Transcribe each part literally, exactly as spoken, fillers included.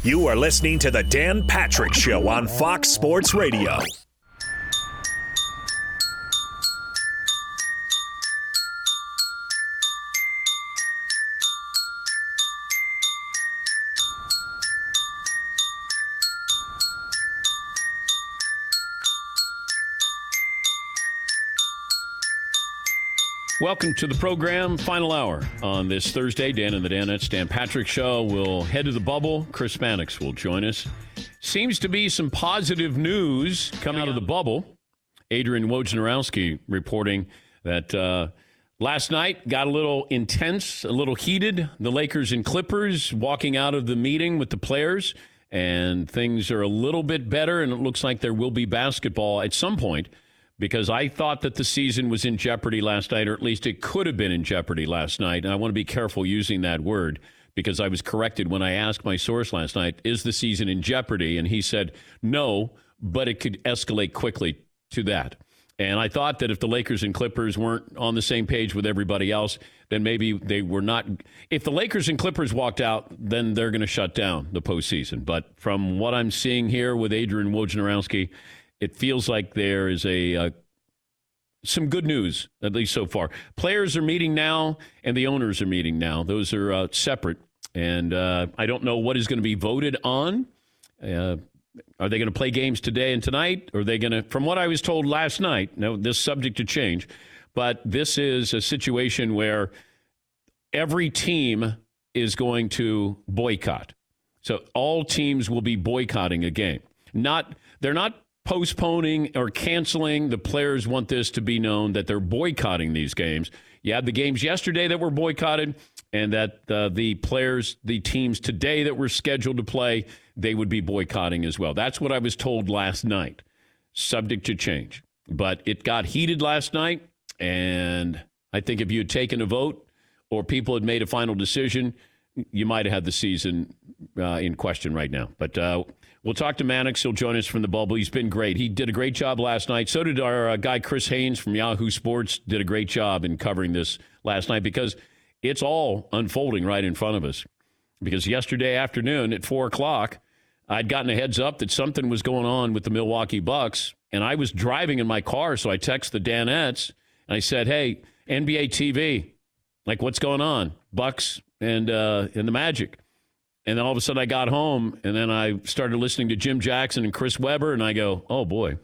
You are listening to The Dan Patrick Show on Fox Sports Radio. Welcome to the program, final hour on this Thursday. Dan and the Danettes, Dan Patrick Show. We'll head to the bubble. Chris Mannix will join us. Seems to be some positive news coming out of the bubble. Adrian Wojnarowski reporting that uh, last night got a little intense, a little heated. The Lakers and Clippers walking out of the meeting with the players, and things are a little bit better, and it looks like there will be basketball at some point. Because I thought that the season was in jeopardy last night, or at least it could have been in jeopardy last night. And I want to be careful using that word because I was corrected when I asked my source last night, is the season in jeopardy? And he said, no, but it could escalate quickly to that. And I thought that if the Lakers and Clippers weren't on the same page with everybody else, then maybe they were not. If the Lakers and Clippers walked out, then they're going to shut down the postseason. But from what I'm seeing here with Adrian Wojnarowski, it feels like there is a uh, some good news, at least so far. Players are meeting now, and the owners are meeting now. Those are uh, separate, and uh, I don't know what is going to be voted on. Uh, are they going to play games today and tonight? Or are they going to, from what I was told last night, now this is subject to change, but this is a situation where every team is going to boycott. So all teams will be boycotting a game. Not, they're not postponing or canceling. The players want this to be known that they're boycotting these games. You had the games yesterday that were boycotted, and that uh, the players, the teams today that were scheduled to play, they would be boycotting as well. That's what I was told last night, subject to change. But it got heated last night, and I think if you had taken a vote or people had made a final decision, you might have had the season uh, in question right now. But uh, we'll talk to Mannix. He'll join us from the bubble. He's been great. He did a great job last night. So did our uh, guy Chris Haynes from Yahoo Sports. Did a great job in covering this last night because it's all unfolding right in front of us. Because yesterday afternoon at four o'clock, I'd gotten a heads up that something was going on with the Milwaukee Bucks, and I was driving in my car, so I texted the Danettes, and I said, hey, N B A T V, like, what's going on? Bucks and uh, and the Magic. And then all of a sudden I got home, and then I started listening to Jim Jackson and Chris Webber, and I go, oh, boy.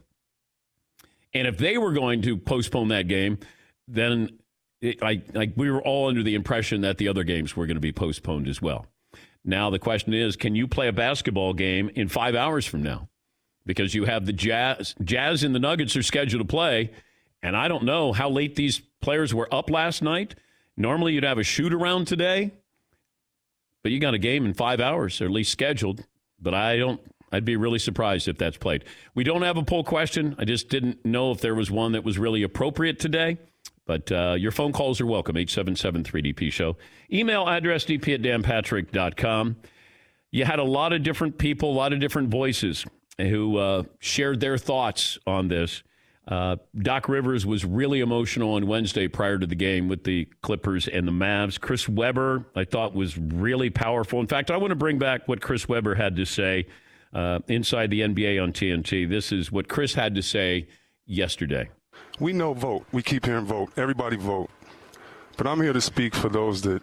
And if they were going to postpone that game, then it, I, I, we were all under the impression that the other games were going to be postponed as well. Now the question is, can you play a basketball game in five hours from now? Because you have the Jazz, Jazz and the Nuggets are scheduled to play, and I don't know how late these players were up last night. Normally you'd have a shoot-around today. But you got a game in five hours, or at least scheduled. But I don't, I'd be really surprised if that's played. We don't have a poll question. I just didn't know if there was one that was really appropriate today. But uh, your phone calls are welcome, eight seven seven three D P show. Email address, d p at dan patrick dot com. You had a lot of different people, a lot of different voices who uh, shared their thoughts on this. Uh, Doc Rivers was really emotional on Wednesday prior to the game with the Clippers and the Mavs. Chris Webber, I thought, was really powerful. In fact, I want to bring back what Chris Webber had to say uh, inside the N B A on T N T. This is what Chris had to say yesterday. We know vote. We keep hearing vote. Everybody vote. But I'm here to speak for those that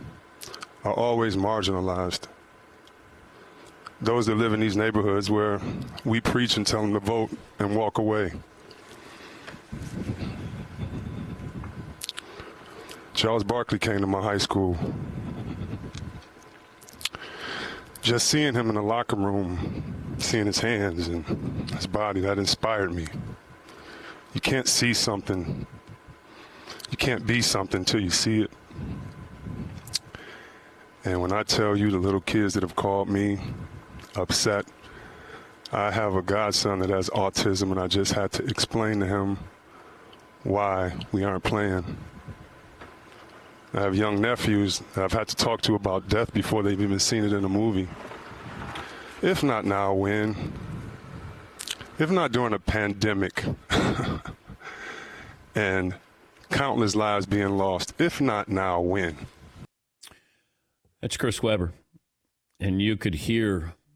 are always marginalized. Those that live in these neighborhoods where we preach and tell them to vote and walk away. Charles Barkley came to my high school. Just seeing him in the locker room, seeing his hands and his body, that inspired me. You can't see something, you can't be something until you see it. And when I tell you the little kids that have called me upset, I have a godson that has autism, and I just had to explain to him why we aren't playing. I have young nephews that I've had to talk to about death before they've even seen it in a movie. If not now, when? If not during a pandemic and countless lives being lost. If not now, when? That's Chris Webber. And you could hear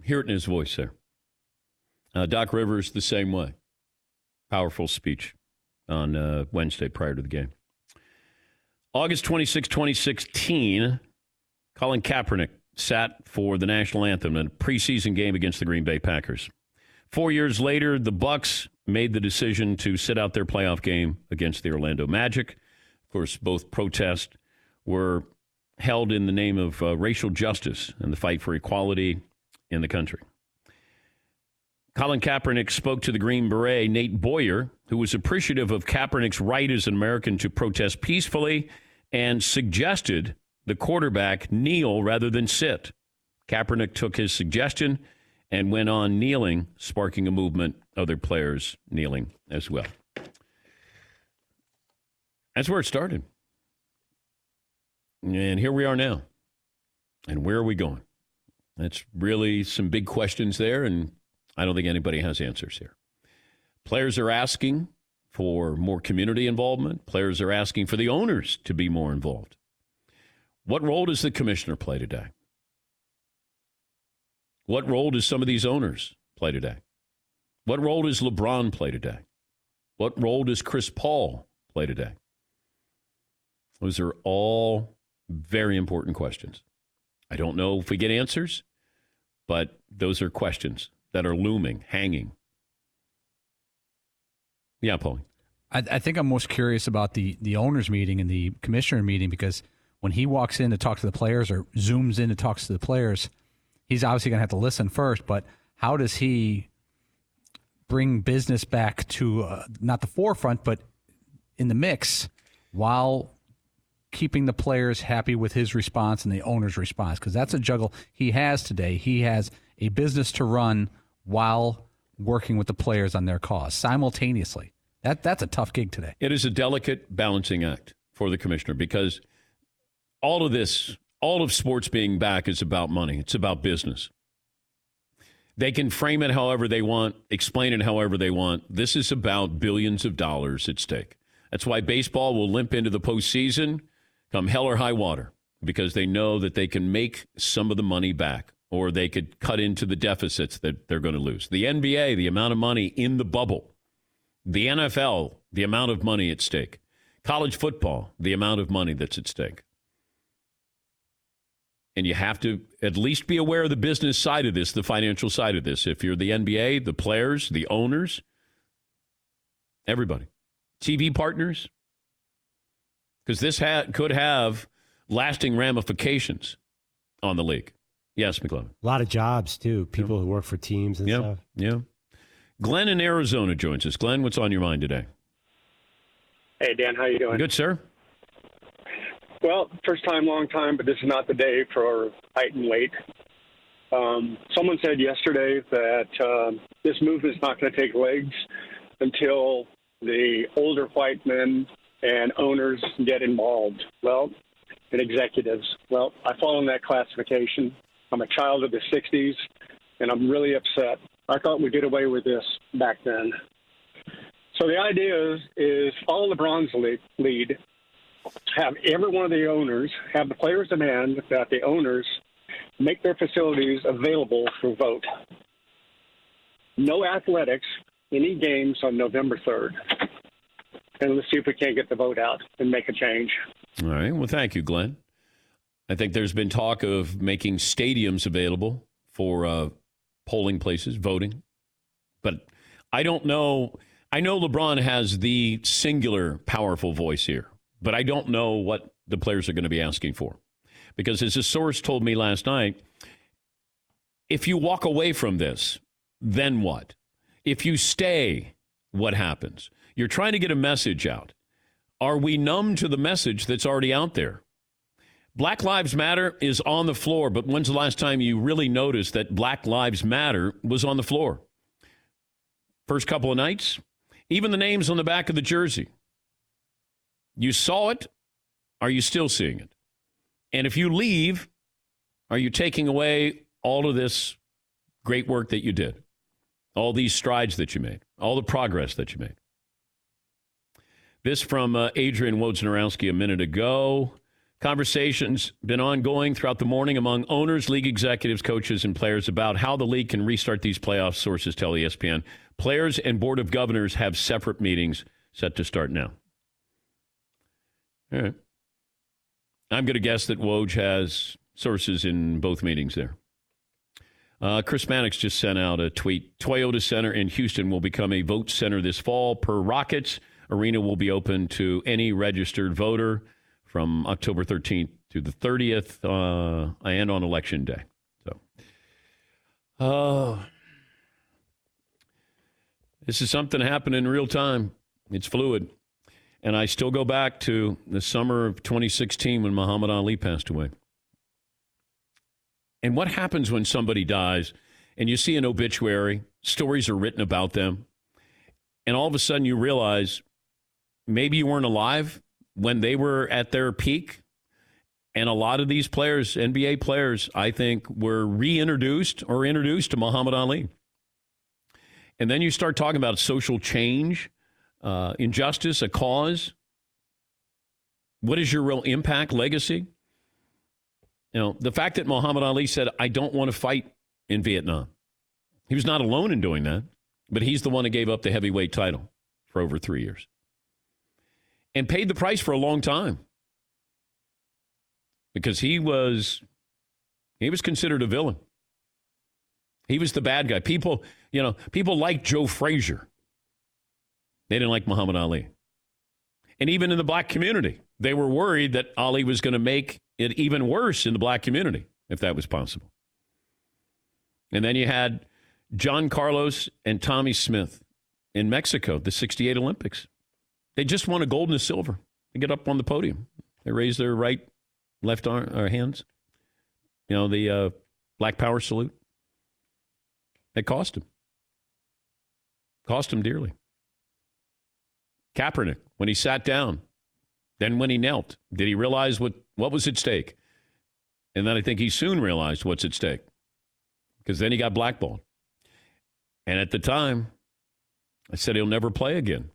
Hear it in his voice there. Uh, Doc Rivers, the same way. Powerful speech on uh, Wednesday prior to the game. August twenty-sixth, twenty sixteen, Colin Kaepernick sat for the national anthem in a preseason game against the Green Bay Packers. Four years later, the Bucs made the decision to sit out their playoff game against the Orlando Magic. Of course, both protests were held in the name of uh, racial justice and the fight for equality in the country. Colin Kaepernick spoke to the Green Beret, Nate Boyer, who was appreciative of Kaepernick's right as an American to protest peacefully and suggested the quarterback kneel rather than sit. Kaepernick took his suggestion and went on kneeling, sparking a movement, other players kneeling as well. That's where it started. And here we are now. And where are we going? That's really some big questions there, and I don't think anybody has answers here. Players are asking for more community involvement. Players are asking for the owners to be more involved. What role does the commissioner play today? What role does some of these owners play today? What role does LeBron play today? What role does Chris Paul play today? Those are all very important questions. I don't know if we get answers, but those are questions that are looming, hanging. Yeah, Paulie. I, I think I'm most curious about the, the owners meeting and the commissioner meeting, because when he walks in to talk to the players or zooms in to talk to the players, he's obviously going to have to listen first, but how does he bring business back to uh, not the forefront, but in the mix while keeping the players happy with his response and the owner's response? Because that's a juggle he has today. He has a business to run while working with the players on their cause simultaneously. That That's a tough gig today. It is a delicate balancing act for the commissioner, because all of this, all of sports being back is about money. It's about business. They can frame it however they want, explain it however they want. This is about billions of dollars at stake. That's why baseball will limp into the postseason come hell or high water, because they know that they can make some of the money back, or they could cut into the deficits that they're going to lose. The N B A, the amount of money in the bubble. The N F L, the amount of money at stake. College football, the amount of money that's at stake. And you have to at least be aware of the business side of this, the financial side of this. If you're the N B A, the players, the owners, everybody. T V partners. Because this ha- could have lasting ramifications on the league. Yes, McLovin. A lot of jobs, too. People yeah. who work for teams and yeah. stuff. Yeah. Glenn in Arizona joins us. Glenn, what's on your mind today? Hey, Dan, how you doing? Good, sir. Well, first time, long time, but this is not the day for height and weight. Um, someone said yesterday that um, this movement's not going to take legs until the older white men and owners get involved. Well, and executives. Well, I fall in that classification. I'm a child of the sixties, and I'm really upset. I thought we did away with this back then. So the idea is, is follow LeBron's lead, have every one of the owners, have the players demand that the owners make their facilities available for vote. No athletics, any games on November third. And let's see if we can't get the vote out and make a change. All right. Well, thank you, Glenn. I think there's been talk of making stadiums available for uh, polling places, voting. But I don't know. I know LeBron has the singular powerful voice here, but I don't know what the players are going to be asking for. Because as a source told me last night, if you walk away from this, then what? If you stay, what happens? You're trying to get a message out. Are we numb to the message that's already out there? Black Lives Matter is on the floor, but when's the last time you really noticed that Black Lives Matter was on the floor? First couple of nights, even the names on the back of the jersey. You saw it. Are you still seeing it? And if you leave, are you taking away all of this great work that you did? All these strides that you made, all the progress that you made? This from uh, Adrian Wojnarowski a minute ago. Conversations been ongoing throughout the morning among owners, league executives, coaches, and players about how the league can restart these playoffs, sources tell E S P N. Players and board of governors have separate meetings set to start now. All right. I'm going to guess that Woj has sources in both meetings there. Uh, Chris Mannix just sent out a tweet. Toyota Center in Houston will become a vote center this fall. Per Rockets, arena will be open to any registered voter from October thirteenth to the thirtieth uh, and on Election Day. So, uh, this is something happening in real time. It's fluid. And I still go back to the summer of twenty sixteen when Muhammad Ali passed away. And what happens when somebody dies and you see an obituary, stories are written about them, and all of a sudden you realize maybe you weren't alive when they were at their peak. And a lot of these players, N B A players, I think, were reintroduced or introduced to Muhammad Ali. And then you start talking about social change, uh, injustice, a cause. What is your real impact, legacy? You know, the fact that Muhammad Ali said, I don't want to fight in Vietnam. He was not alone in doing that, but he's the one who gave up the heavyweight title for over three years and paid the price for a long time because he was, he was considered a villain. He was the bad guy. People, you know, people like Joe Frazier. They didn't like Muhammad Ali. And even in the black community, they were worried that Ali was going to make it even worse in the black community, if that was possible. And then you had John Carlos and Tommy Smith in Mexico, the sixty-eight Olympics. They just won a gold and a silver. They get up on the podium. They raise their right, left arm, or hands. You know, the uh, Black Power salute. It cost him. Cost him dearly. Kaepernick, when he sat down, then when he knelt, did he realize what, what was at stake? And then I think he soon realized what's at stake because then he got blackballed. And at the time, I said he'll never play again.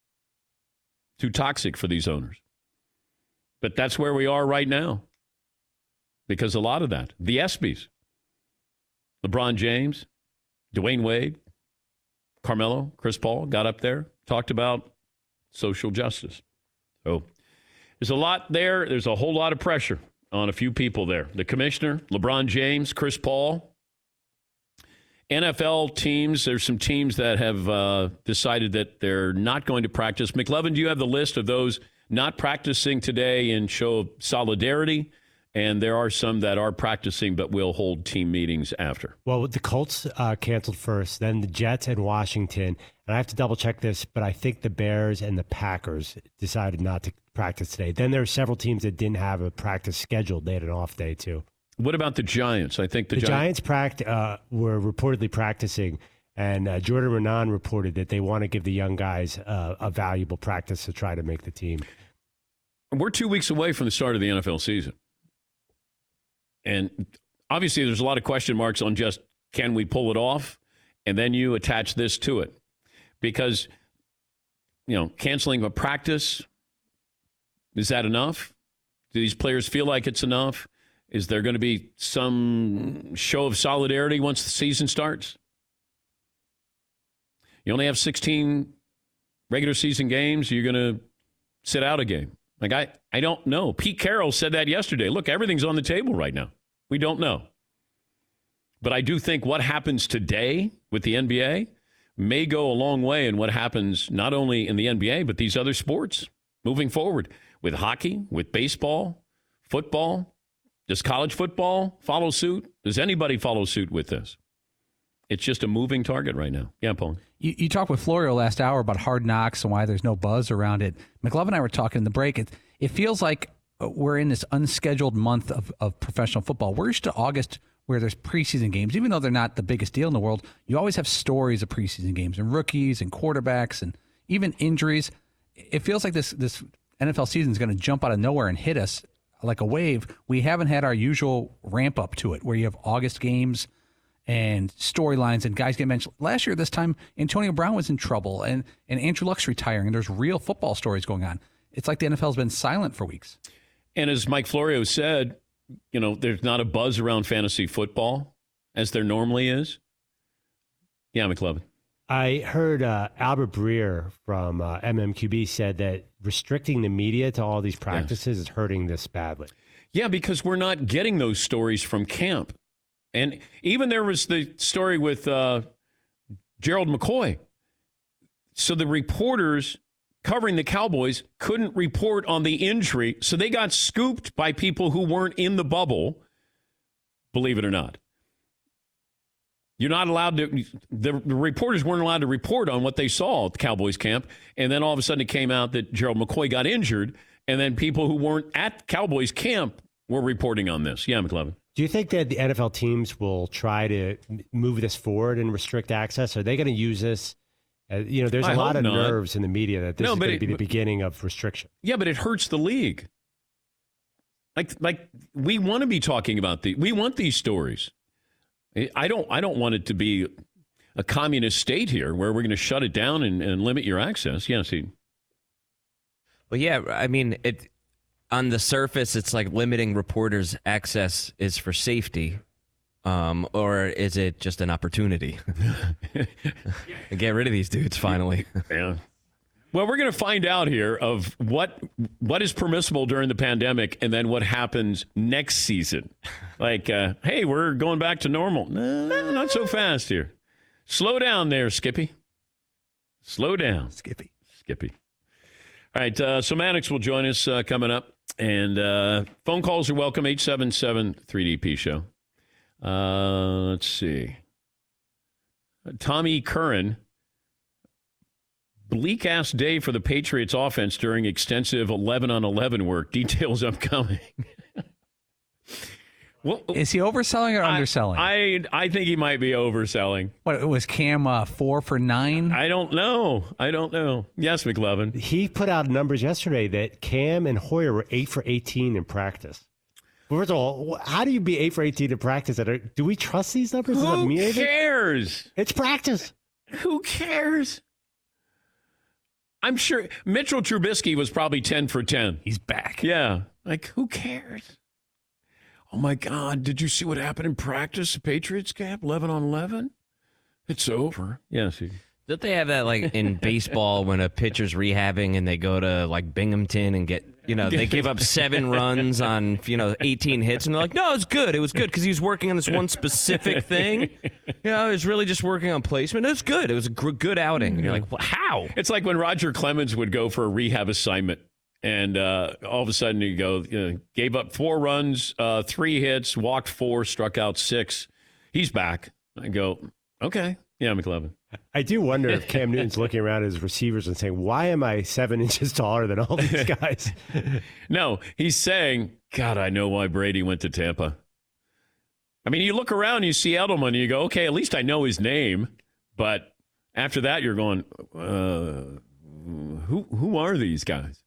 Too toxic for these owners. But that's where we are right now because a lot of that, the ESPYs, LeBron James, Dwayne Wade, Carmelo, Chris Paul got up there, talked about social justice. So there's a lot there. There's a whole lot of pressure on a few people there. The commissioner, LeBron James, Chris Paul. N F L teams, there's some teams that have uh, decided that they're not going to practice. McLovin, do you have the list of those not practicing today in show of solidarity? And there are some that are practicing but will hold team meetings after. Well, the Colts uh, canceled first, then the Jets and Washington. And I have to double check this, but I think the Bears and the Packers decided not to practice today. Then there are several teams that didn't have a practice scheduled. They had an off day, too. What about the Giants? I think the, the Giants, Giants pract- uh, were reportedly practicing, and uh, Jordan Renan reported that they want to give the young guys uh, a valuable practice to try to make the team. We're two weeks away from the start of the N F L season. And obviously there's a lot of question marks on just can we pull it off? And then you attach this to it. Because, you know, canceling a practice, is that enough? Do these players feel like it's enough? Is there going to be some show of solidarity once the season starts? You only have sixteen regular season games. You're going to sit out a game. Like, I, I don't know. Pete Carroll said that yesterday. Look, everything's on the table right now. We don't know. But I do think what happens today with the N B A may go a long way in what happens not only in the N B A, but these other sports moving forward. With hockey, with baseball, football. Does college football follow suit? Does anybody follow suit with this? It's just a moving target right now. Yeah, Paul. You, you talked with Florio last hour about Hard Knocks and why there's no buzz around it. McLovin and I were talking in the break. It, it feels like we're in this unscheduled month of, of professional football. We're used to August where there's preseason games. Even though they're not the biggest deal in the world, you always have stories of preseason games and rookies and quarterbacks and even injuries. It feels like this, this N F L season is going to jump out of nowhere and hit us like a wave. We haven't had our usual ramp up to it where you have August games and storylines and guys get mentioned. Last year, this time, Antonio Brown was in trouble and, and Andrew Luck's retiring and there's real football stories going on. It's like the N F L's been silent for weeks. And as Mike Florio said, you know, there's not a buzz around fantasy football as there normally is. Yeah, McLovin. I heard uh, Albert Breer from uh, M M Q B said that restricting the media to all these practices yes. is hurting this badly. Yeah, because we're not getting those stories from camp. And even there was the story with uh, Gerald McCoy. So the reporters covering the Cowboys couldn't report on the injury, so they got scooped by people who weren't in the bubble, believe it or not. You're not allowed to, the, the reporters weren't allowed to report on what they saw at the Cowboys camp, and then all of a sudden it came out that Gerald McCoy got injured, and then people who weren't at Cowboys camp were reporting on this. Yeah, McLovin. Do you think that the N F L teams will try to move this forward and restrict access? Are they going to use this? Uh, you know, there's a I lot of not. nerves in the media that this no, is going to it, be the beginning of restriction. Yeah, but it hurts the league. Like, like we want to be talking about the, we want these stories. I don't, I don't want it to be a communist state here where we're going to shut it down and, and limit your access. Yes, he. Well, yeah, I mean, it on the surface, it's like limiting reporters' access is for safety. Um, or is it just an opportunity? Get rid of these dudes finally. Yeah. Well, we're going to find out here of what what is permissible during the pandemic and then what happens next season. Like, uh, hey, we're going back to normal. No, not so fast here. Slow down there, Skippy. Slow down. Skippy. Skippy. All right, uh, so Maddox will join us uh, coming up. And uh, phone calls are welcome, eight seven seven three D P show. Uh, let's see. Tommy Curran. Bleak-ass day for the Patriots offense during extensive eleven on eleven work. Details upcoming. Well, is he overselling or I, underselling? I I think he might be overselling. What, was Cam uh, four for nine? I don't know. I don't know. Yes, McLovin. He put out numbers yesterday that Cam and Hoyer were eight for eighteen in practice. First of all, how do you be eight for eighteen in practice? Do we trust these numbers? Who cares? It's practice. Who cares? I'm sure Mitchell Trubisky was probably ten for ten. He's back. Yeah. Like, who cares? Oh, my God. Did you see what happened in practice? The Patriots camp, eleven on eleven? It's over. Yes. Yeah, don't they have that, like, in baseball when a pitcher's rehabbing and they go to, like, Binghamton and get, you know, they give up seven runs on, you know, eighteen hits. And they're like, no, it's good. It was good because he was working on this one specific thing. You know, he was really just working on placement. It was good. It was a g- good outing. And you're like, well, how? It's like when Roger Clemens would go for a rehab assignment. And uh, all of a sudden you go, you know, gave up four runs, uh, three hits, walked four, struck out six. He's back. I go, okay. Yeah, McLovin. I do wonder if Cam Newton's looking around at his receivers and saying, why am I seven inches taller than all these guys? No, he's saying, God, I know why Brady went to Tampa. I mean, you look around, you see Edelman, and you go, okay, at least I know his name. But after that, you're going, uh, who who are these guys?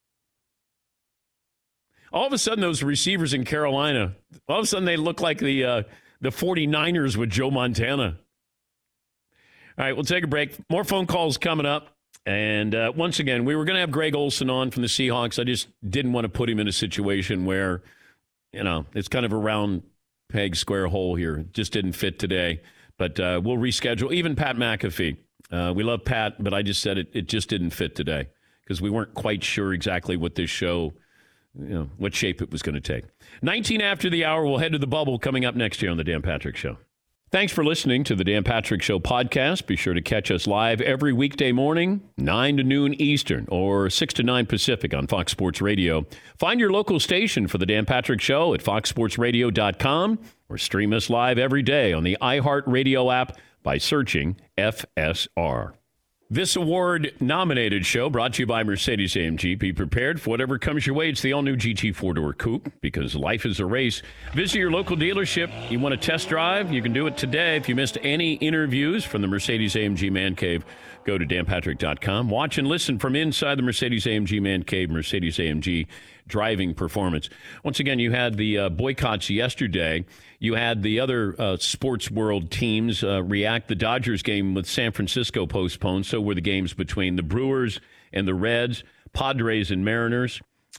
All of a sudden, those receivers in Carolina, all of a sudden they look like the uh, the 49ers with Joe Montana. All right, we'll take a break. More phone calls coming up. And uh, once again, we were going to have Greg Olsen on from the Seahawks. I just didn't want to put him in a situation where, you know, it's kind of a round peg, square hole here. It just didn't fit today. But uh, we'll reschedule. Even Pat McAfee. Uh, we love Pat, but I just said it, it just didn't fit today because we weren't quite sure exactly what this show, you know, what shape it was going to take. nineteen after the hour, we'll head to the bubble coming up next year on The Dan Patrick Show. Thanks for listening to the Dan Patrick Show podcast. Be sure to catch us live every weekday morning, nine to noon Eastern or six to nine Pacific on Fox Sports Radio. Find your local station for the Dan Patrick Show at fox sports radio dot com or stream us live every day on the iHeartRadio app by searching F S R. This award-nominated show brought to you by Mercedes-A M G. Be prepared for whatever comes your way. It's the all-new G T four-door coupe because life is a race. Visit your local dealership. You want to test drive? You can do it today. If you missed any interviews from the Mercedes-A M G Man Cave, go to dan patrick dot com. Watch and listen from inside the Mercedes-A M G Man Cave, Mercedes-A M G driving performance. Once again, you had the uh, boycotts yesterday. You had the other uh, sports world teams uh, react. The Dodgers game with San Francisco postponed. So were the games between the Brewers and the Reds, Padres and Mariners.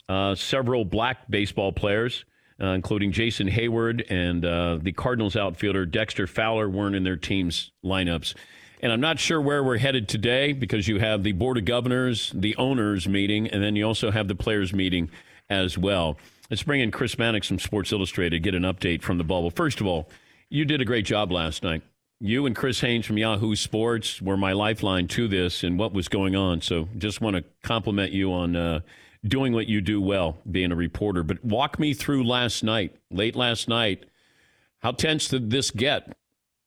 uh, several black baseball players, uh, including Jason Hayward and uh, the Cardinals outfielder Dexter Fowler, weren't in their team's lineups. And I'm not sure where we're headed today because you have the Board of Governors, the owners meeting, and then you also have the players meeting as well. Let's bring in Chris Mannix from Sports Illustrated to get an update from the bubble. First of all, you did a great job last night. You and Chris Haynes from Yahoo Sports were my lifeline to this and what was going on. So just want to compliment you on uh, doing what you do well, being a reporter. But walk me through last night, late last night. How tense did this get?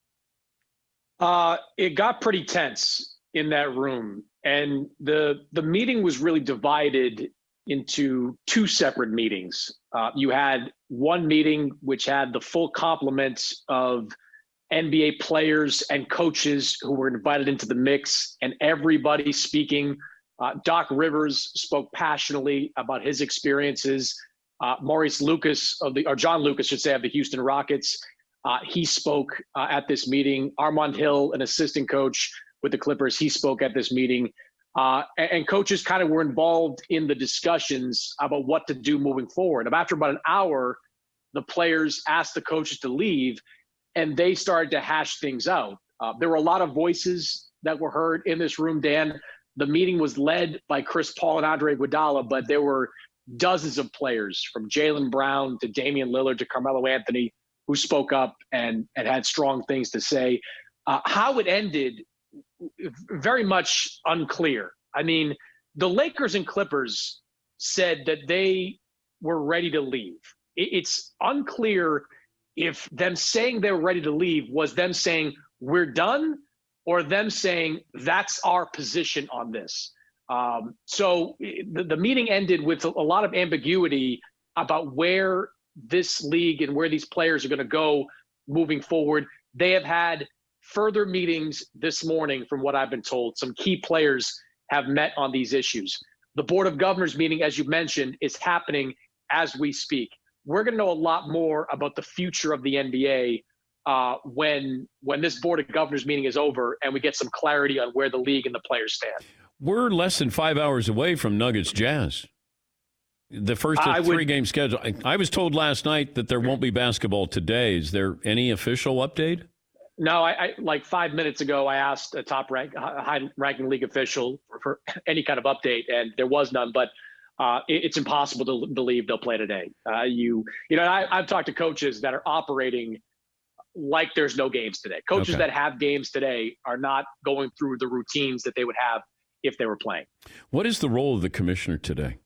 Uh, it got pretty tense in that room. And the the meeting was really divided into two separate meetings. Uh, you had one meeting which had the full complement of N B A players and coaches who were invited into the mix, and everybody speaking. Uh, Doc Rivers spoke passionately about his experiences. Uh, Maurice Lucas of the, or John Lucas should say, of the Houston Rockets. Uh, he spoke uh, at this meeting. Armand Hill, an assistant coach with the Clippers, he spoke at this meeting. Uh, and, and coaches kind of were involved in the discussions about what to do moving forward. And after about an hour, the players asked the coaches to leave, and they started to hash things out. Uh, there were a lot of voices that were heard in this room, Dan. The meeting was led by Chris Paul and Andre Iguodala, but there were dozens of players, from Jaylen Brown to Damian Lillard to Carmelo Anthony, who spoke up and, and had strong things to say. Uh, how it ended, very much unclear. I mean, the Lakers and Clippers said that they were ready to leave. It, it's unclear if them saying they were ready to leave was them saying, we're done, or them saying, that's our position on this. Um, so the, the meeting ended with a, a lot of ambiguity about where this league and where these players are going to go moving forward. They have had further meetings this morning, from what I've been told. Some key players have met on these issues. The Board of Governors meeting, as you mentioned, is happening as we speak. We're going to know a lot more about the future of the N B A uh, when when this Board of Governors meeting is over and we get some clarity on where the league and the players stand. We're less than five hours away from Nuggets Jazz. The first of three game schedule. I, I was told last night that there won't be basketball today. Is there any official update? No, I, I like five minutes ago, I asked a top rank, high ranking league official for, for any kind of update, and there was none. But uh, it, it's impossible to believe they'll play today. Uh, you, you know, I, I've talked to coaches that are operating like there's no games today. Coaches okay. that have games today are not going through the routines that they would have if they were playing. What is the role of the commissioner today?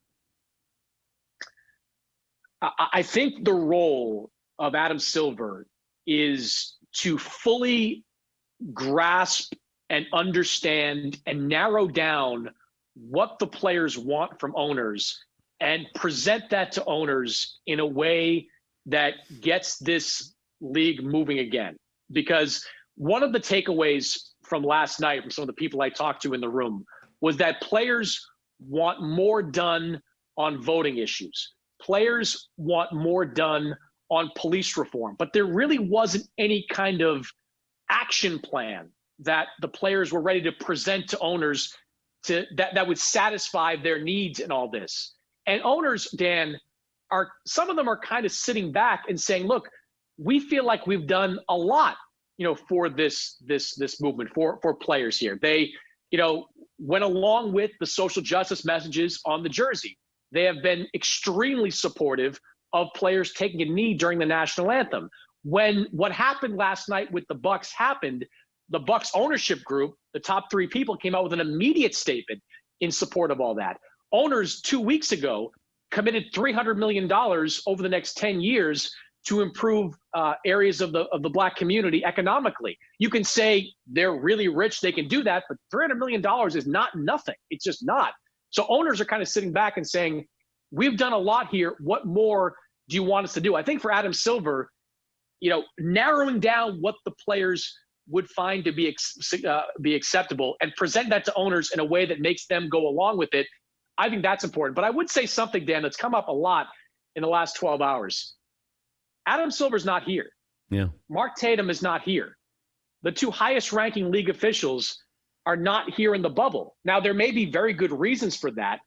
I, I think the role of Adam Silver is to fully grasp and understand and narrow down what the players want from owners and present that to owners in a way that gets this league moving again. Because one of the takeaways from last night from some of the people I talked to in the room was that players want more done on voting issues. Players want more done on police reform, but there really wasn't any kind of action plan that the players were ready to present to owners to that, that would satisfy their needs in all this. And owners, Dan, are some of them are kind of sitting back and saying, look, we feel like we've done a lot, you know, for this this this movement, for for players here. They, you know, went along with the social justice messages on the jersey. They have been extremely supportive of players taking a knee during the national anthem. When what happened last night with the Bucks happened, the Bucks ownership group, the top three people, came out with an immediate statement in support of all that. Owners two weeks ago committed three hundred million dollars over the next ten years to improve uh, areas of the of the black community economically. You can say they're really rich, they can do that, but three hundred million dollars is not nothing. It's just not. So owners are kind of sitting back and saying, we've done a lot here. What more do you want us to do? I think for Adam Silver, you know, narrowing down what the players would find to be uh, be acceptable and present that to owners in a way that makes them go along with it, I think that's important. But I would say something, Dan, that's come up a lot in the last twelve hours. Adam Silver's not here. Yeah. Mark Tatum is not here. The two highest ranking league officials are not here in the bubble. Now, there may be very good reasons for that,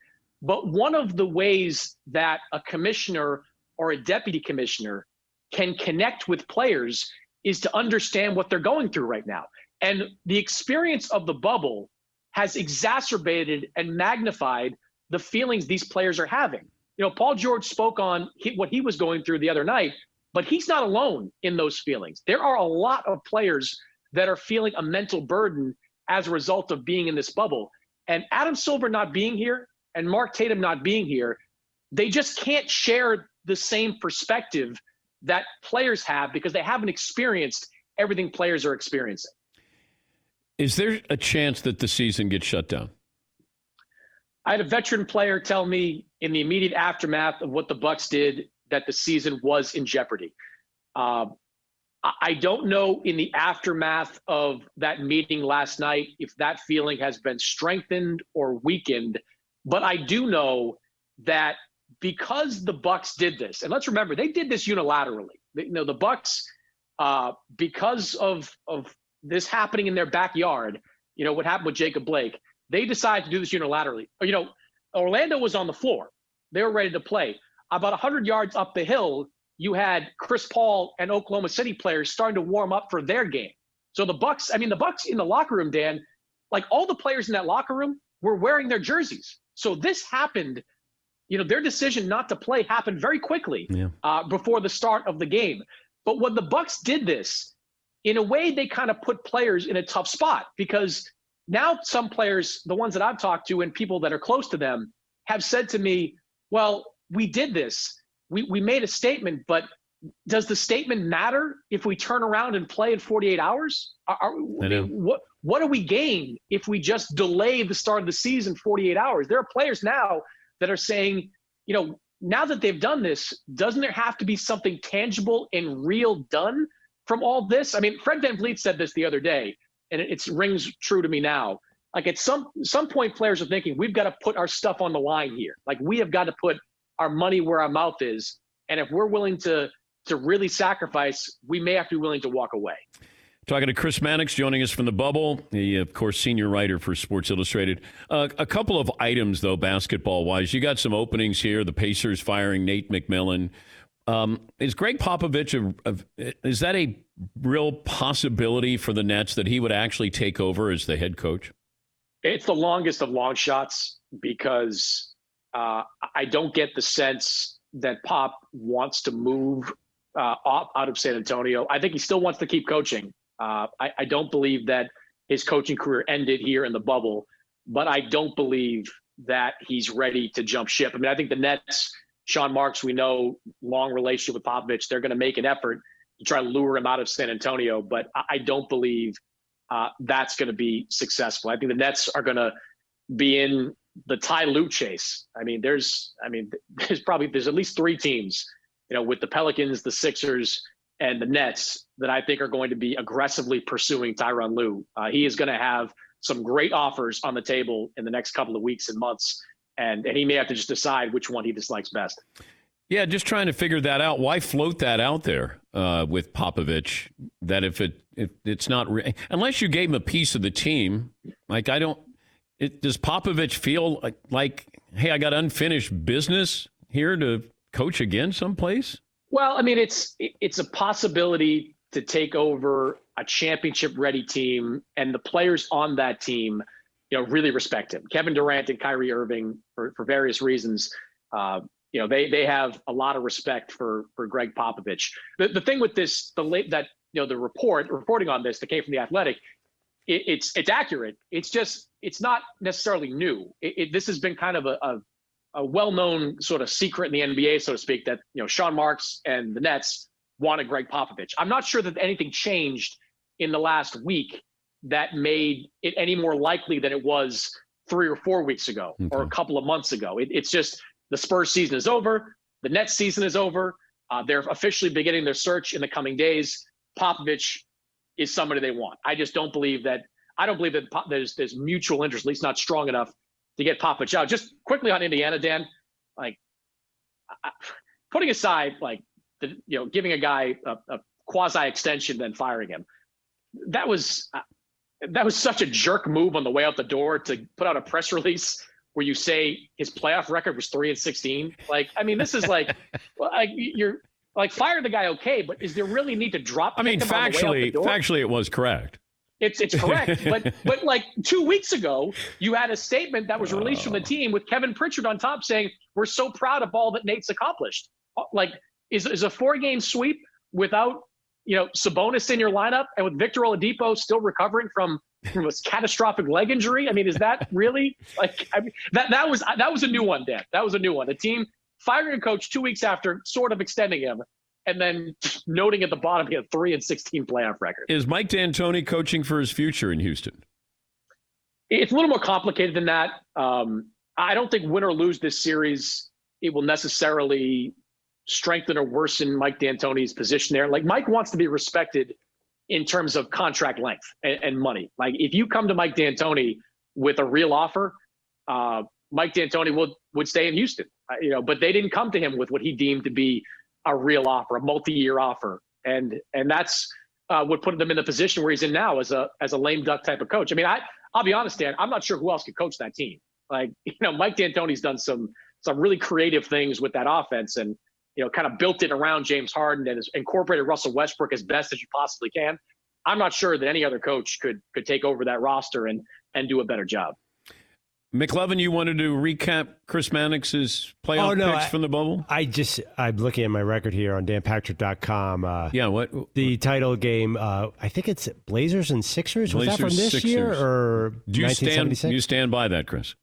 But one of the ways that a commissioner or a deputy commissioner can connect with players is to understand what they're going through right now. And the experience of the bubble has exacerbated and magnified the feelings these players are having. You know, Paul George spoke on what he was going through the other night, but he's not alone in those feelings. There are a lot of players that are feeling a mental burden as a result of being in this bubble. And Adam Silver not being here and Mark Tatum not being here, they just can't share the same perspective that players have because they haven't experienced everything players are experiencing. Is there a chance that the season gets shut down? I had a veteran player tell me in the immediate aftermath of what the Bucks did that the season was in jeopardy. Uh, I don't know in the aftermath of that meeting last night if that feeling has been strengthened or weakened, but I do know that because the Bucks did this, and let's remember they did this unilaterally. You know, the Bucks, uh, because of of this happening in their backyard, you know what happened with Jacob Blake, they decided to do this unilaterally. You know, Orlando was on the floor; they were ready to play. About one hundred yards up the hill, you had Chris Paul and Oklahoma City players starting to warm up for their game. So the Bucks, I mean, the Bucks in the locker room, Dan, like all the players in that locker room were wearing their jerseys. So this happened. You know, their decision not to play happened very quickly yeah. uh, before the start of the game. But when the Bucks did this, in a way, they kind of put players in a tough spot because now some players, the ones that I've talked to and people that are close to them, have said to me, well, we did this. We we made a statement, but does the statement matter if we turn around and play in forty-eight hours? Are, are, what what do we gain if we just delay the start of the season forty-eight hours? There are players now that are saying, you know, now that they've done this, doesn't there have to be something tangible and real done from all this? I mean, Fred VanVleet said this the other day, and it, it rings true to me now. Like at some some point, players are thinking, we've got to put our stuff on the line here. Like we have got to put our money where our mouth is. And if we're willing to to really sacrifice, we may have to be willing to walk away. Talking to Chris Mannix, joining us from the bubble, the, of course, senior writer for Sports Illustrated. Uh, a couple of items, though, basketball-wise. You got some openings here. The Pacers firing Nate McMillan. Um, is Greg Popovich, a, a, is that a real possibility for the Nets that he would actually take over as the head coach? It's the longest of long shots because uh, I don't get the sense that Pop wants to move uh, off, out of San Antonio. I think he still wants to keep coaching. Uh, I, I don't believe that his coaching career ended here in the bubble, but I don't believe that he's ready to jump ship. I mean, I think the Nets, Sean Marks, we know, long relationship with Popovich, they're going to make an effort to try to lure him out of San Antonio, but I, I don't believe uh, that's going to be successful. I think the Nets are going to be in the Ty Lue chase. I mean, there's, I mean, there's probably, there's at least three teams, you know, with the Pelicans, the Sixers, and the Nets that I think are going to be aggressively pursuing Tyronn Lue. Uh, he is going to have some great offers on the table in the next couple of weeks and months, and, and he may have to just decide which one he dislikes best. Yeah, just trying to figure that out. Why float that out there uh, with Popovich? That if it if it's not re- unless you gave him a piece of the team, like I don't. It, does Popovich feel like, like, hey, I got unfinished business here to coach again someplace? Well, I mean, it's it's a possibility to take over a championship-ready team, and the players on that team, you know, really respect him. Kevin Durant and Kyrie Irving, for, for various reasons, uh, you know, they they have a lot of respect for for Greg Popovich. The the thing with this, the late that you know, the report reporting on this that came from The Athletic, it, it's it's accurate. It's just it's not necessarily new. It, it, this has been kind of a, a a well-known sort of secret in the N B A, so to speak, that, you know, Sean Marks and the Nets wanted Greg Popovich. I'm not sure that anything changed in the last week that made it any more likely than it was three or four weeks ago okay. or a couple of months ago. It, it's just the Spurs season is over. The Nets season is over. Uh, they're officially beginning their search in the coming days. Popovich is somebody they want. I just don't believe that. I don't believe that there's there's mutual interest, at least not strong enough to get Popovich out. Just quickly on Indiana, Dan, like I, putting aside like the, you know, giving a guy a, a quasi extension then firing him, that was uh, that was such a jerk move on the way out the door to put out a press release where you say his playoff record was three and sixteen. Like, I mean, this is like, like you're like fire the guy, okay, but is there really need to drop? I mean, factually, factually, it was correct. It's it's correct, but but like two weeks ago, you had a statement that was released from the team with Kevin Pritchard on top saying, "We're so proud of all that Nate's accomplished." Like, is is a four game sweep without you know Sabonis in your lineup and with Victor Oladipo still recovering from from a catastrophic leg injury? I mean, is that really like? I mean, that that was that was a new one, Dan. That was a new one. A team firing a coach two weeks after sort of extending him. And then noting at the bottom, he had three and sixteen playoff record. Is Mike D'Antoni coaching for his future in Houston? It's a little more complicated than that. Um, I don't think win or lose this series, it will necessarily strengthen or worsen Mike D'Antoni's position there. Like Mike wants to be respected in terms of contract length and, and money. Like if you come to Mike D'Antoni with a real offer, uh, Mike D'Antoni would would stay in Houston. Uh, you know, but they didn't come to him with what he deemed to be a real offer, a multi-year offer. And and that's uh, what put them in the position where he's in now as a as a lame duck type of coach. I mean, I, I'll be honest, Dan, I'm not sure who else could coach that team. Like, you know, Mike D'Antoni's done some some really creative things with that offense and, you know, kind of built it around James Harden and has incorporated Russell Westbrook as best as you possibly can. I'm not sure that any other coach could could take over that roster and and do a better job. McLovin, you wanted to recap Chris Mannix's playoff oh, no, picks I, from the bubble? I just, I'm looking at my record here on Dan Patrick dot com. Uh, yeah, what? The title game, uh, I think it's Blazers and Sixers. Was Blazers, that from this Sixers. year or do you nineteen seventy-six? stand, do you stand by that, Chris?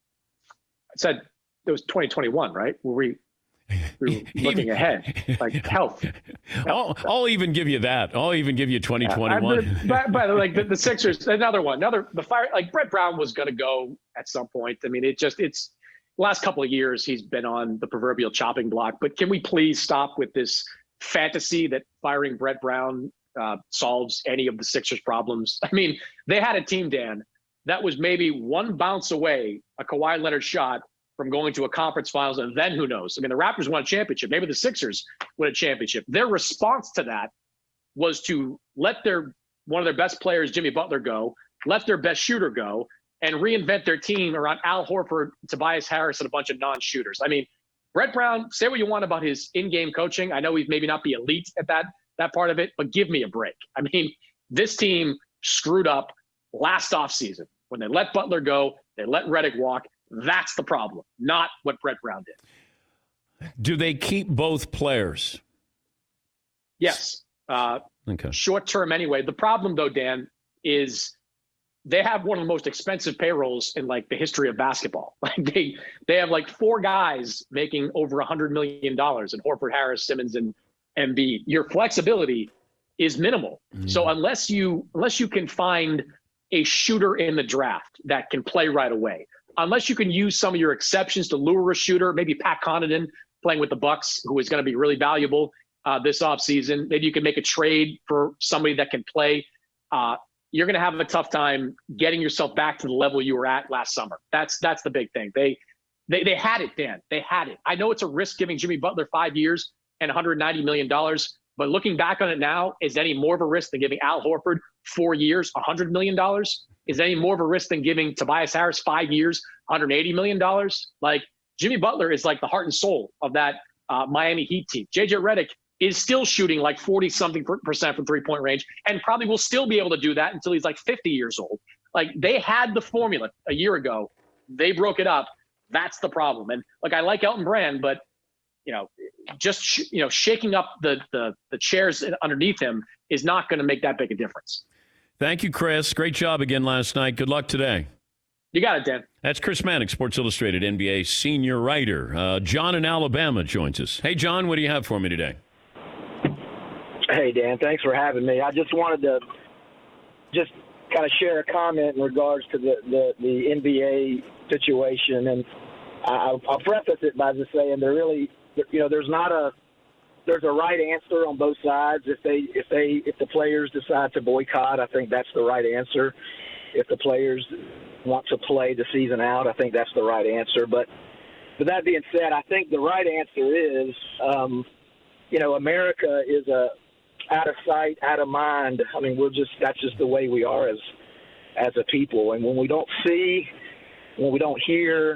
I said it was twenty twenty-one, right? Were we, we were looking ahead, like health. I'll, I'll even give you that. I'll even give you twenty twenty-one. Yeah, but, but like the, the Sixers, another one, another the fire. Like Brett Brown was going to go at some point. I mean, it just it's last couple of years he's been on the proverbial chopping block. But can we please stop with this fantasy that firing Brett Brown uh, solves any of the Sixers' problems? I mean, they had a team, Dan, that was maybe one bounce away, a Kawhi Leonard shot from going to a conference finals, and then who knows? I mean, the Raptors won a championship. Maybe the Sixers win a championship. Their response to that was to let their one of their best players, Jimmy Butler, go, let their best shooter go, and reinvent their team around Al Horford, Tobias Harris, and a bunch of non-shooters. I mean, Brett Brown, say what you want about his in-game coaching. I know he's maybe not be elite at that that part of it, but give me a break. I mean, this team screwed up last offseason when they let Butler go, they let Redick walk. That's the problem, not what Brett Brown did. Do they keep both players? Yes. Uh, okay. Short term anyway. The problem, though, Dan, is they have one of the most expensive payrolls in like the history of basketball. Like they they have like four guys making over a hundred million dollars in Horford, Harris, Simmons, and Embiid. Your flexibility is minimal. Mm. So unless you unless you can find a shooter in the draft that can play right away, unless you can use some of your exceptions to lure a shooter, maybe Pat Connaughton playing with the Bucks, who is going to be really valuable uh, this offseason. Maybe you can make a trade for somebody that can play. Uh, you're going to have a tough time getting yourself back to the level you were at last summer. That's that's the big thing. They they they had it, Dan. They had it. I know it's a risk giving Jimmy Butler five years and one hundred ninety million dollars, but looking back on it now, is any more of a risk than giving Al Horford four years, one hundred million dollars? Is any more of a risk than giving Tobias Harris five years, one hundred eighty million dollars? Like Jimmy Butler is like the heart and soul of that uh, Miami Heat team. J J Redick is still shooting like forty something percent from three point range and probably will still be able to do that until he's like fifty years old. Like they had the formula a year ago. They broke it up. That's the problem. And like, I like Elton Brand, but you know, just, sh- you know, shaking up the, the, the chairs underneath him is not going to make that big a difference. Thank you, Chris. Great job again last night. Good luck today. You got it, Dan. That's Chris Mannix, Sports Illustrated N B A senior writer. Uh, John in Alabama joins us. Hey, John, what do you have for me today? Hey, Dan, thanks for having me. I just wanted to just kind of share a comment in regards to the, the, the N B A situation. And I'll, I'll preface it by just saying there really, you know, there's not a, there's a right answer on both sides. If they, if they, if the players decide to boycott, I think that's the right answer. If the players want to play the season out, I think that's the right answer. But, but that being said, I think the right answer is, um, you know, America is a out of sight, out of mind. I mean, we're just, that's just the way we are as, as a people. And when we don't see, when we don't hear,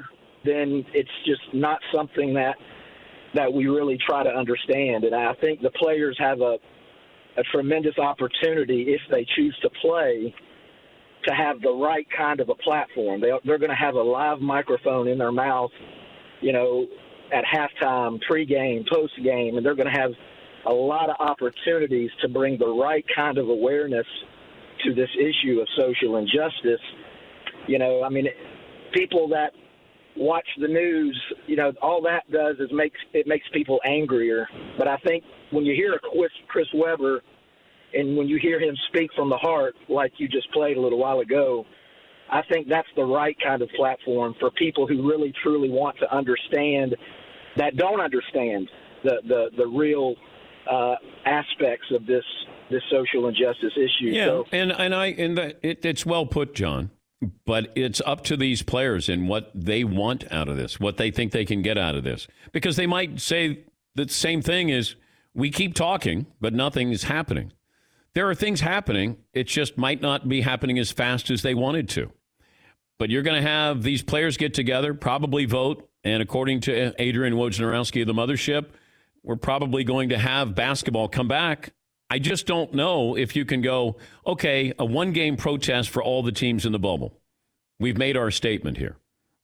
then it's just not something that that we really try to understand. And I think the players have a, a tremendous opportunity, if they choose to play, to have the right kind of a platform. They, they're going to have a live microphone in their mouth, you know, at halftime, pregame, postgame, and they're going to have a lot of opportunities to bring the right kind of awareness to this issue of social injustice. You know, I mean, people that watch the news, you know, all that does is makes it makes people angrier. But I think when you hear a Chris, Chris Webber and when you hear him speak from the heart, like you just played a little while ago, I think that's the right kind of platform for people who really, truly want to understand that don't understand the, the, the real uh, aspects of this this social injustice issue. Yeah, so, and, and, I, and the, it, it's well put, John. But it's up to these players and what they want out of this, what they think they can get out of this. Because they might say the same thing is, we keep talking, but nothing is happening. There are things happening. It just might not be happening as fast as they wanted to. But you're going to have these players get together, probably vote. And according to Adrian Wojnarowski of the Mothership, we're probably going to have basketball come back. I just don't know if you can go, okay, a one-game protest for all the teams in the bubble. We've made our statement here.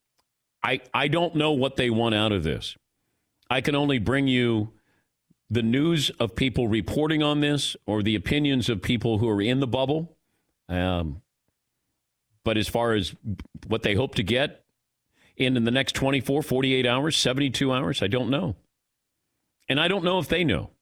I I don't know what they want out of this. I can only bring you the news of people reporting on this or the opinions of people who are in the bubble. Um, but as far as what they hope to get in, in the next twenty-four, forty-eight hours, seventy-two hours, I don't know. And I don't know if they know.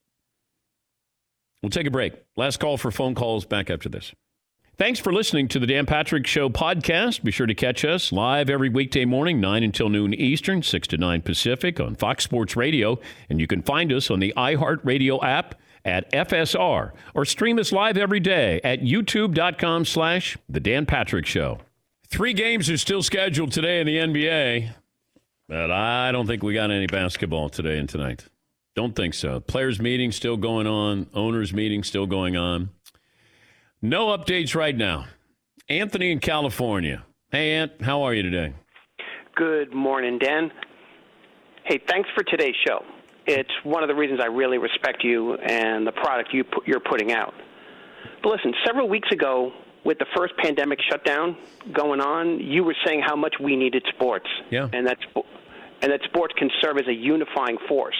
We'll take a break. Last call for phone calls back after this. Thanks for listening to the Dan Patrick Show podcast. Be sure to catch us live every weekday morning, nine until noon Eastern, six to nine Pacific on Fox Sports Radio. And you can find us on the iHeartRadio app at F S R or stream us live every day at youtube.com slash The Dan Patrick Show. Three games are still scheduled today in the N B A, but I don't think we got any basketball today and tonight. Don't think so. Players meeting still going on. Owners meeting still going on. No updates right now. Anthony in California. Hey, Ant, how are you today? Good morning, Dan. Hey, thanks for today's show. It's one of the reasons I really respect you and the product you put, you're putting out. But listen, several weeks ago, with the first pandemic shutdown going on, you were saying how much we needed sports. Yeah. And that, and that sports can serve as a unifying force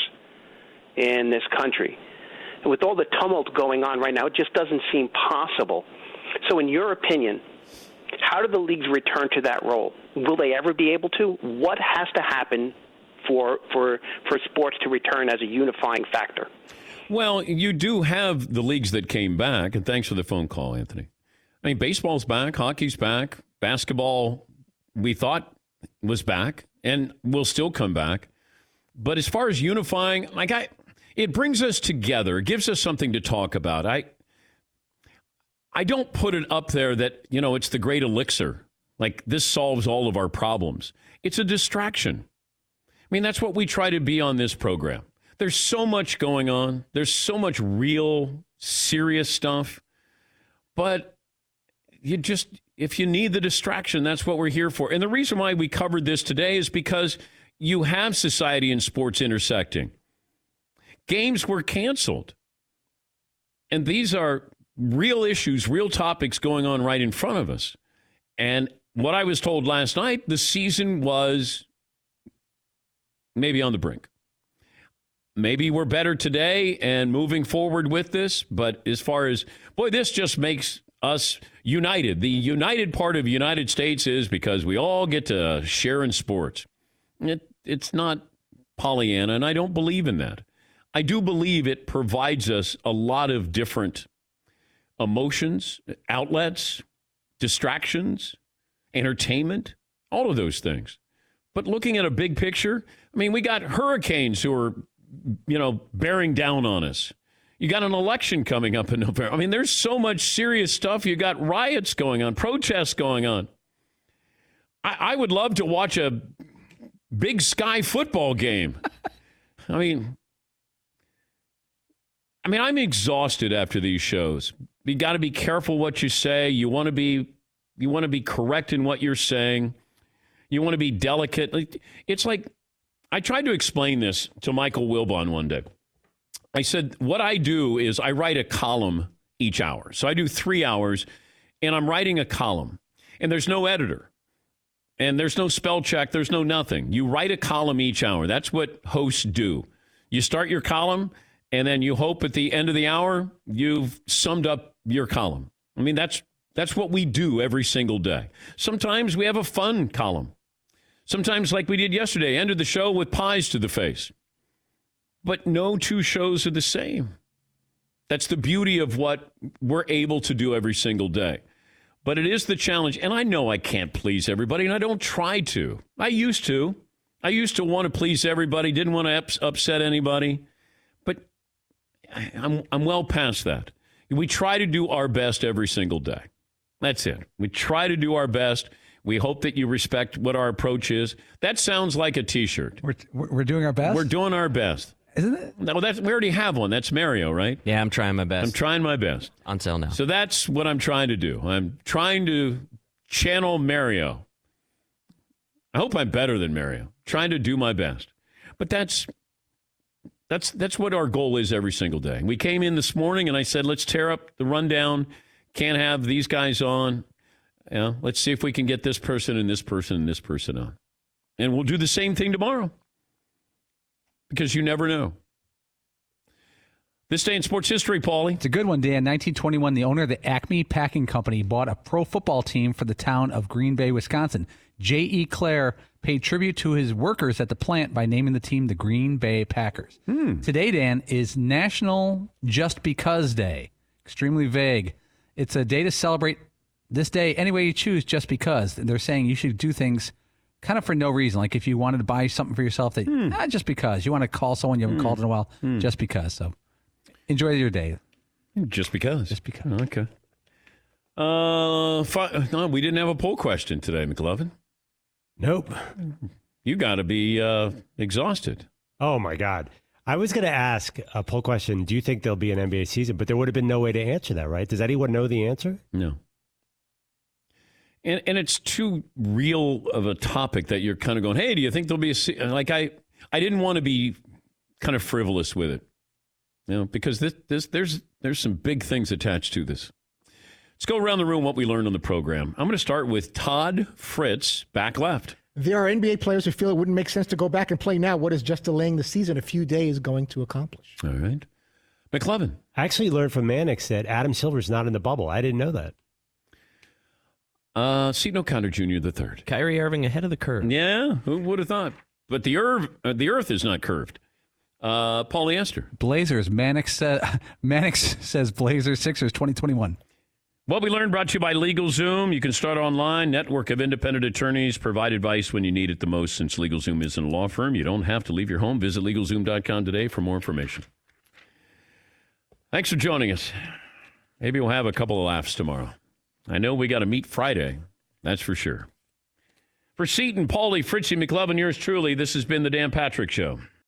in this country. And with all the tumult going on right now, it just doesn't seem possible. So in your opinion, how do the leagues return to that role? Will they ever be able to? What has to happen for for for sports to return as a unifying factor? Well, you do have the leagues that came back, and thanks for the phone call, Anthony. I mean, baseball's back, hockey's back, basketball we thought was back and will still come back. But as far as unifying, like I, it brings us together. It gives us something to talk about. I, I don't put it up there that, you know, it's the great elixir. Like this solves all of our problems. It's a distraction. I mean, that's what we try to be on this program. There's so much going on. There's so much real, serious stuff. But you just, if you need the distraction, that's what we're here for. And the reason why we covered this today is because you have society and sports intersecting. Games were canceled. And these are real issues, real topics going on right in front of us. And what I was told last night, the season was maybe on the brink. Maybe we're better today and moving forward with this. But as far as, boy, this just makes us united. The united part of the United States is because we all get to share in sports. It, it's not Pollyanna, and I don't believe in that. I do believe it provides us a lot of different emotions, outlets, distractions, entertainment, all of those things. But looking at a big picture, I mean, we got hurricanes who are, you know, bearing down on us. You got an election coming up in November. I mean, there's so much serious stuff. You got riots going on, protests going on. I, I would love to watch a Big Sky football game. I mean, I mean, I'm exhausted after these shows. You got to be careful what you say. You want to be, you want to be correct in what you're saying. You want to be delicate. It's like, I tried to explain this to Michael Wilbon one day. I said, what I do is I write a column each hour. So I do three hours, and I'm writing a column. And there's no editor. And there's no spell check. There's no nothing. You write a column each hour. That's what hosts do. You start your column, and then you hope at the end of the hour, you've summed up your column. I mean, that's that's what we do every single day. Sometimes we have a fun column. Sometimes, like we did yesterday, ended the show with pies to the face. But no two shows are the same. That's the beauty of what we're able to do every single day. But it is the challenge, and I know I can't please everybody, and I don't try to. I used to. I used to want to please everybody, didn't want to ups- upset anybody. But I'm, I'm well past that. We try to do our best every single day. That's it. We try to do our best. We hope that you respect what our approach is. That sounds like a T-shirt. We're, we're doing our best? We're doing our best. Isn't it? No, that's, we already have one. That's Mario, right? Yeah, I'm trying my best. I'm trying my best. On sale now. So that's what I'm trying to do. I'm trying to channel Mario. I hope I'm better than Mario. Trying to do my best. But that's that's that's what our goal is every single day. We came in this morning and I said, let's tear up the rundown. Can't have these guys on. You know, let's see if we can get this person and this person and this person on. And we'll do the same thing tomorrow. Because you never know. This day in sports history, Paulie. It's a good one, Dan. nineteen twenty-one, the owner of the Acme Packing Company bought a pro football team for the town of Green Bay, Wisconsin. J E. Clare paid tribute to his workers at the plant by naming the team the Green Bay Packers. Hmm. Today, Dan, is National Just Because Day. Extremely vague. It's a day to celebrate this day any way you choose, just because. They're saying you should do things kind of for no reason. Like if you wanted to buy something for yourself, that Hmm. ah, just because. You want to call someone you haven't Hmm. called in a while, Hmm. just because. So enjoy your day. Just because. Just because. Okay. Uh, fi- no, we didn't have a poll question today, McLovin. Nope. You got to be uh, exhausted. Oh, my God. I was going to ask a poll question. Do you think there'll be an N B A season? But there would have been no way to answer that, right? Does anyone know the answer? No. And and it's too real of a topic that you're kind of going, hey, do you think there'll be a se-? Like I, I didn't want to be kind of frivolous with it, you know, because this, this there's there's some big things attached to this. Let's go around the room what we learned on the program. I'm going to start with Todd Fritz, back left. There are N B A players who feel it wouldn't make sense to go back and play now. What is just delaying the season a few days going to accomplish? All right. McLovin. I actually learned from Mannix that Adam Silver's not in the bubble. I didn't know that. Uh, Seton O'Connor Junior the third. Kyrie Irving ahead of the curve. Yeah, who would have thought? But the earth, uh, the earth is not curved. Uh, polyester. Blazers. Mannix, sa- Mannix says Blazers, Sixers, twenty twenty-one. What we learned brought to you by LegalZoom. You can start online. Network of independent attorneys provide advice when you need it the most. Since LegalZoom isn't a law firm, you don't have to leave your home. Visit LegalZoom dot com today for more information. Thanks for joining us. Maybe we'll have a couple of laughs tomorrow. I know we got to meet Friday. That's for sure. For Seton, Paulie, Fritzy, McLovin, yours truly, this has been the Dan Patrick Show.